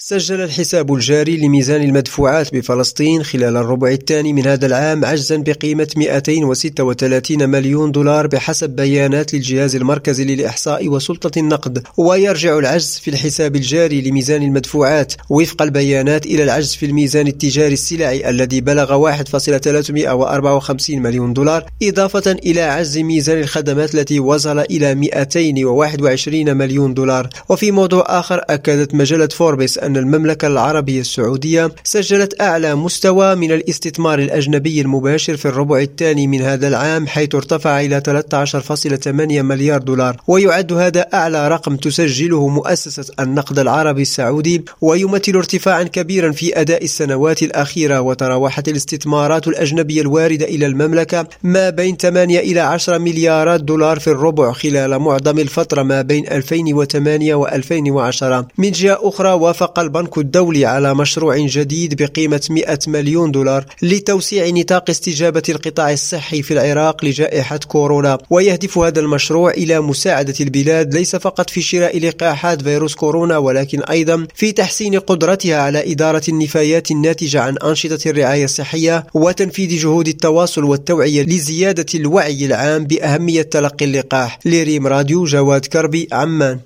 سجل الحساب الجاري لميزان المدفوعات بفلسطين خلال الربع الثاني من هذا العام عجزا بقيمة 236 مليون دولار بحسب بيانات للجهاز المركزي للإحصاء وسلطة النقد. ويرجع العجز في الحساب الجاري لميزان المدفوعات وفق البيانات إلى العجز في الميزان التجاري السلعي الذي بلغ 1.354 مليون دولار، إضافة إلى عجز ميزان الخدمات التي وصل إلى 221 مليون دولار. وفي موضوع آخر، أكدت مجلة فوربس أن المملكة العربية السعودية سجلت أعلى مستوى من الاستثمار الأجنبي المباشر في الربع الثاني من هذا العام، حيث ارتفع إلى 13.8 مليار دولار، ويعد هذا أعلى رقم تسجله مؤسسة النقد العربي السعودي، ويمثل ارتفاعا كبيرا في أداء السنوات الأخيرة. وتراوحت الاستثمارات الأجنبية الواردة إلى المملكة ما بين 8 إلى 10 مليارات دولار في الربع خلال معظم الفترة ما بين 2008 و2010. من جهة أخرى، وافق البنك الدولي على مشروع جديد بقيمة 100 مليون دولار لتوسيع نطاق استجابة القطاع الصحي في العراق لجائحة كورونا، ويهدف هذا المشروع إلى مساعدة البلاد ليس فقط في شراء لقاحات فيروس كورونا، ولكن أيضا في تحسين قدرتها على إدارة النفايات الناتجة عن أنشطة الرعاية الصحية وتنفيذ جهود التواصل والتوعية لزيادة الوعي العام بأهمية تلقي اللقاح. لريم راديو، جواد كربي، عمان.